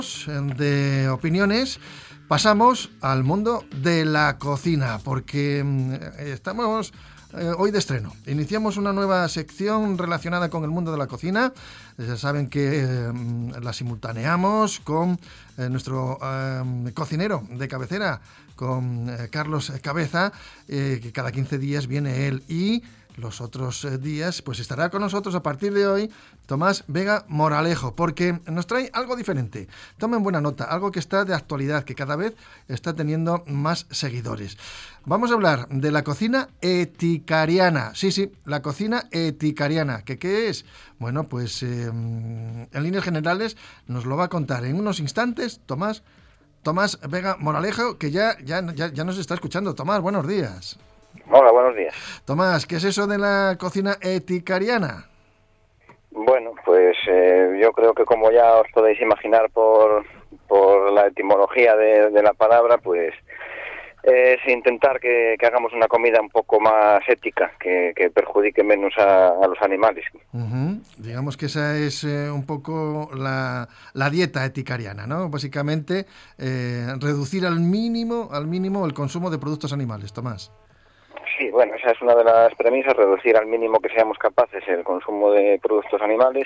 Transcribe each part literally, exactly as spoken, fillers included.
De opiniones pasamos al mundo de la cocina, porque estamos eh, hoy de estreno. Iniciamos una nueva sección relacionada con el mundo de la cocina. Ya saben que eh, la simultaneamos con eh, nuestro eh, cocinero de cabecera, con eh, Carlos Cabeza, eh, que cada quince días viene él, y los otros eh, días pues estará con nosotros a partir de hoy Tomás Vega Moralejo, porque nos trae algo diferente. Tomen buena nota, algo que está de actualidad, que cada vez está teniendo más seguidores. Vamos a hablar de la cocina eticariana. Sí, sí, la cocina eticariana. ¿Qué, qué es? Bueno, pues eh, en líneas generales nos lo va a contar en unos instantes Tomás Tomás Vega Moralejo, que ya, ya, ya, ya nos está escuchando. Tomás, buenos días. Hola, buenos días. Tomás, ¿qué es eso de la cocina eticariana? Bueno, pues eh, yo creo que como ya os podéis imaginar por, por la etimología de, de la palabra, pues es intentar que, que hagamos una comida un poco más ética, que, que perjudique menos a, a los animales. Uh-huh. Digamos que esa es eh, un poco la, la dieta eticariana, ¿no? Básicamente eh, reducir al mínimo, al mínimo el consumo de productos animales. Tomás. Sí, bueno, esa es una de las premisas, reducir al mínimo que seamos capaces el consumo de productos animales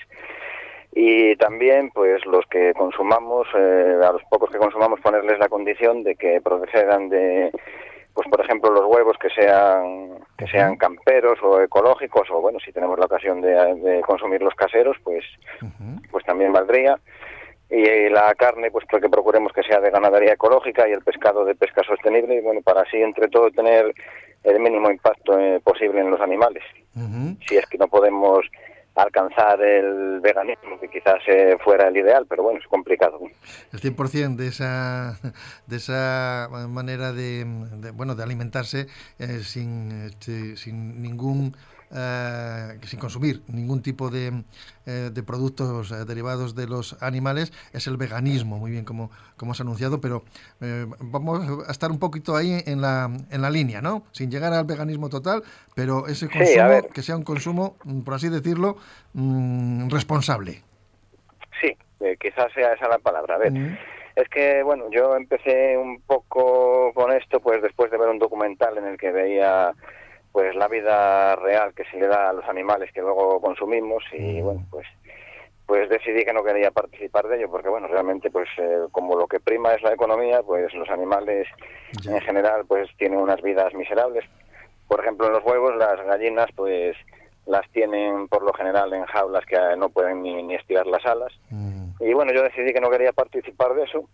y también, pues, los que consumamos, eh, a los pocos que consumamos, ponerles la condición de que procedan de, pues, por ejemplo, los huevos que sean que sean camperos o ecológicos, o, bueno, si tenemos la ocasión de, de consumir los caseros, pues, uh-huh. pues también valdría. Y la carne, pues que procuremos que sea de ganadería ecológica y el pescado de pesca sostenible, y bueno, para así entre todo tener el mínimo impacto eh, posible en los animales. Uh-huh. Si es que no podemos alcanzar el veganismo, que quizás eh, fuera el ideal, pero bueno, es complicado. El cien por ciento de esa de esa manera de, de bueno de alimentarse eh, sin, este, sin ningún Uh, sin consumir ningún tipo de, eh, de productos eh, derivados de los animales, es el veganismo, muy bien como, como has anunciado, pero eh, vamos a estar un poquito ahí en la, en la línea, ¿no? Sin llegar al veganismo total, pero ese consumo, sí, a ver, que sea un consumo, por así decirlo, mmm, responsable. Sí, eh, quizás sea esa la palabra. A ver, mm. es que, bueno, yo empecé un poco con esto pues después de ver un documental en el que veía pues la vida real que se le da a los animales que luego consumimos y bueno, pues pues decidí que no quería participar de ello porque bueno, realmente pues eh, como lo que prima es la economía, pues los animales yeah. en general pues tienen unas vidas miserables. Por ejemplo, en los huevos las gallinas pues las tienen por lo general en jaulas que no pueden ni, ni estirar las alas. Mm. Y bueno, yo decidí que no quería participar de eso.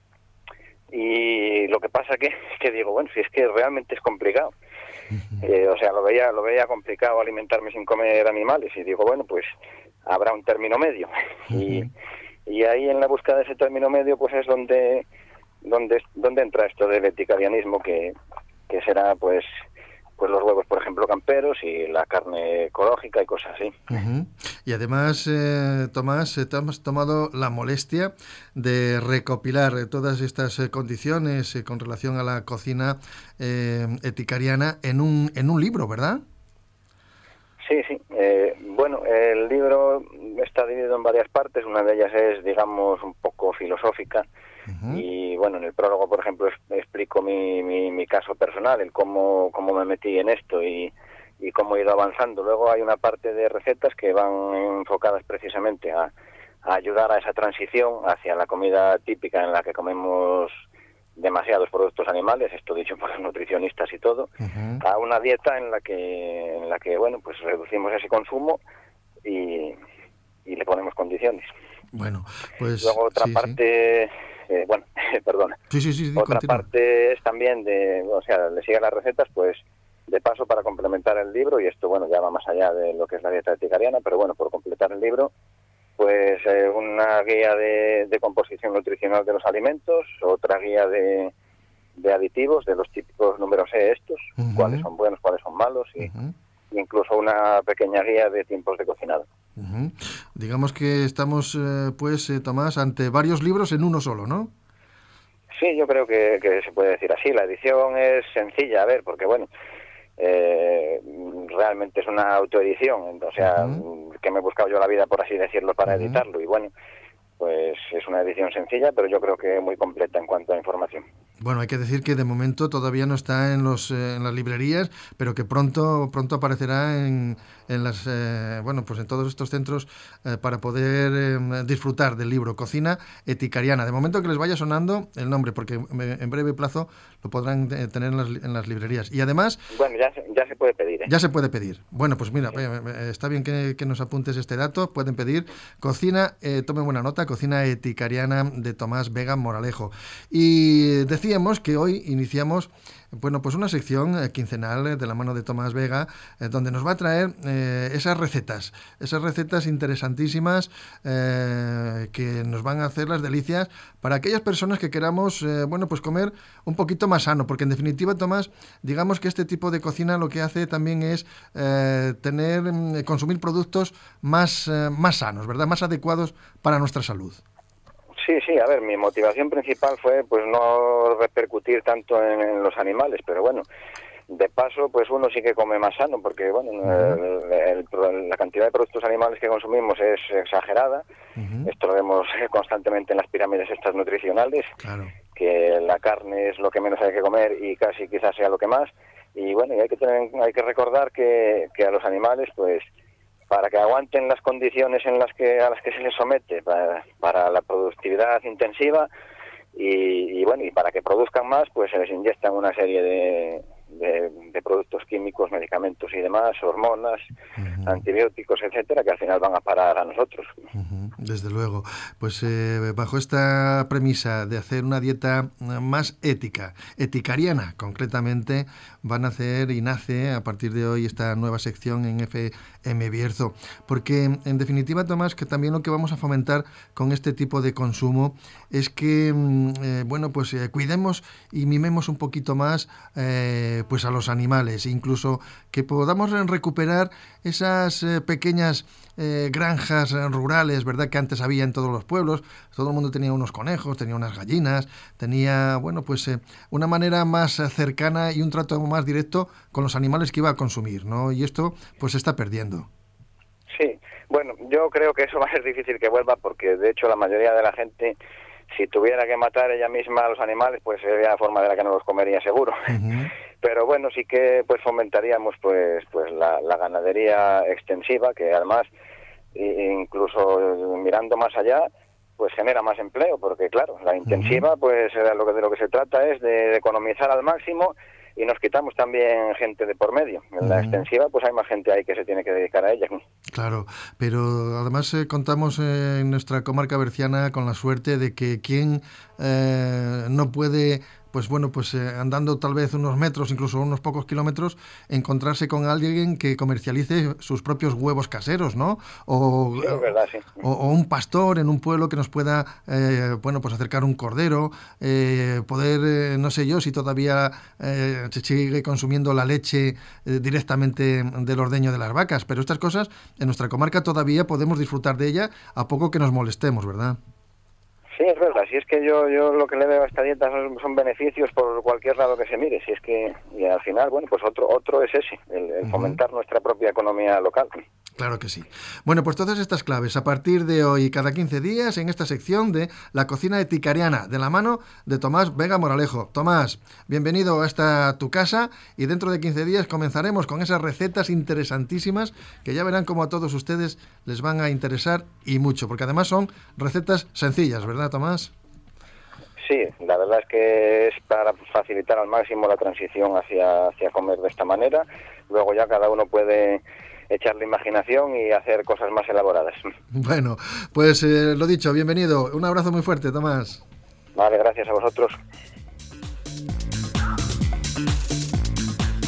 Y lo que pasa que, que digo, bueno, si es que realmente es complicado. Eh, o sea, lo veía lo veía complicado alimentarme sin comer animales y digo, bueno, pues habrá un término medio. y, y ahí en la búsqueda de ese término medio pues es donde donde donde entra esto del eticarianismo, que, que será pues pues los huevos, por ejemplo, camperos y la carne ecológica y cosas así. Uh-huh. Y además, eh, Tomás, eh, te hemos tomado la molestia de recopilar eh, todas estas eh, condiciones eh, con relación a la cocina eh, eticariana en un en un libro, ¿verdad? Sí, sí. Eh, bueno, el libro está dividido en varias partes. Una de ellas es, digamos, un poco filosófica. Uh-huh. Y bueno, en el prólogo, por ejemplo, es, explico mi, mi, mi caso personal, el cómo, cómo me metí en esto y, y cómo he ido avanzando. Luego hay una parte de recetas que van enfocadas precisamente a, a ayudar a esa transición hacia la comida típica en la que comemos demasiados productos animales, esto dicho por los nutricionistas y todo, uh-huh. a una dieta en la que, en la que bueno, pues reducimos ese consumo y, y le ponemos condiciones. Bueno, pues luego otra sí, parte... Sí. Eh, bueno, perdona. Sí, sí, sí, sí, Otra continúa. parte es también de, o sea, le siguen las recetas, pues de paso para complementar el libro, y esto, bueno, ya va más allá de lo que es la dieta eticariana, pero bueno, por completar el libro, pues eh, una guía de, de composición nutricional de los alimentos, otra guía de, de aditivos, de los típicos números E estos, uh-huh. cuáles son buenos, cuáles son malos, y uh-huh. incluso una pequeña guía de tiempos de cocinado. Uh-huh. Digamos que estamos, eh, pues, eh, Tomás, ante varios libros en uno solo, ¿no? Sí, yo creo que, que se puede decir así. La edición es sencilla, a ver, porque, bueno, eh, realmente es una autoedición, o sea, uh-huh. que me he buscado yo la vida, por así decirlo, para uh-huh. editarlo, y bueno, pues es una edición sencilla, pero yo creo que muy completa en cuanto a información. Bueno, hay que decir que de momento todavía no está en los eh, en las librerías, pero que pronto pronto aparecerá en, en las eh, bueno pues en todos estos centros eh, para poder eh, disfrutar del libro Cocina Eticariana. De momento que les vaya sonando el nombre, porque en breve plazo lo podrán eh, tener en las, en las librerías. Y además... Bueno, ya, ya se puede pedir. ¿eh? Ya se puede pedir. Bueno, pues mira, sí. eh, está bien que, que nos apuntes este dato. Pueden pedir Cocina, eh, tomen buena nota, Cocina Eticariana de Tomás Vega Moralejo. Y decíamos que hoy iniciamos, bueno, pues una sección eh, quincenal eh, de la mano de Tomás Vega, eh, donde nos va a traer eh, esas recetas, esas recetas interesantísimas eh, que nos van a hacer las delicias para aquellas personas que queramos, eh, bueno, pues comer un poquito más sano, porque en definitiva, Tomás, digamos que este tipo de cocina lo que hace también es eh, tener, eh, consumir productos más, eh, más sanos, ¿verdad? Más adecuados para nuestra salud. Sí, sí, a ver, mi motivación principal fue pues no repercutir tanto en, en los animales, pero bueno, de paso pues uno sí que come más sano, porque bueno, uh-huh. el, el, la cantidad de productos animales que consumimos es exagerada, uh-huh. esto lo vemos constantemente en las pirámides estas nutricionales, claro. que la carne es lo que menos hay que comer y casi quizás sea lo que más, y bueno, y hay que tener, hay que recordar que, que a los animales pues para que aguanten las condiciones en las que a las que se les somete para, para la productividad intensiva y, y bueno y para que produzcan más pues se les inyectan una serie de, de, de productos químicos, medicamentos y demás, hormonas, uh-huh. antibióticos, etcétera, que al final van a parar a nosotros. Uh-huh. Desde luego, pues eh, bajo esta premisa de hacer una dieta más ética, eticariana concretamente, van a hacer y nace a partir de hoy esta nueva sección en F M Bierzo, porque en definitiva, Tomás, que también lo que vamos a fomentar con este tipo de consumo es que, eh, bueno, pues eh, cuidemos y mimemos un poquito más eh, pues a los animales, incluso que podamos recuperar esas eh, pequeñas eh, granjas rurales, ¿verdad?, que antes había en todos los pueblos. Todo el mundo tenía unos conejos, tenía unas gallinas, tenía, bueno, pues eh, una manera más cercana y un trato más directo con los animales que iba a consumir, ¿no? Y esto pues se está perdiendo. Sí, bueno, yo creo que eso va a ser difícil que vuelva porque de hecho la mayoría de la gente, si tuviera que matar ella misma a los animales, pues sería la forma de la que no los comería seguro. Uh-huh. Pero bueno, sí que pues fomentaríamos pues pues la, la ganadería extensiva, que además incluso mirando más allá pues genera más empleo, porque claro, la intensiva uh-huh. pues lo que, de lo que se trata es de, de economizar al máximo y nos quitamos también gente de por medio. En la uh-huh. extensiva pues hay más gente ahí que se tiene que dedicar a ella. Claro, pero además eh, contamos eh, en nuestra comarca berciana con la suerte de que quien eh, no puede, pues bueno, pues eh, andando tal vez unos metros, incluso unos pocos kilómetros, encontrarse con alguien que comercialice sus propios huevos caseros, ¿no? O, sí, es verdad, sí. o, o un pastor en un pueblo que nos pueda, eh, bueno, pues acercar un cordero, eh, poder, eh, no sé yo, si todavía eh, se sigue consumiendo la leche eh, directamente del ordeño de las vacas, pero estas cosas en nuestra comarca todavía podemos disfrutar de ella a poco que nos molestemos, ¿verdad? Sí, es verdad. Si es que yo yo lo que le veo a esta dieta son, son beneficios por cualquier lado que se mire. Si es que y al final, bueno, pues otro otro es ese, el, el fomentar uh-huh. nuestra propia economía local. Claro que sí. Bueno, pues todas estas claves a partir de hoy, cada quince días, en esta sección de la cocina eticariana, de la mano de Tomás Vega Moralejo. Tomás, bienvenido a esta tu casa y dentro de quince días comenzaremos con esas recetas interesantísimas que ya verán cómo a todos ustedes les van a interesar y mucho, porque además son recetas sencillas, ¿verdad, Tomás? Sí, la verdad es que es para facilitar al máximo la transición hacia, hacia comer de esta manera. Luego ya cada uno puede echarle imaginación y hacer cosas más elaboradas. Bueno, pues eh, lo dicho, bienvenido. Un abrazo muy fuerte, Tomás. Vale, gracias a vosotros.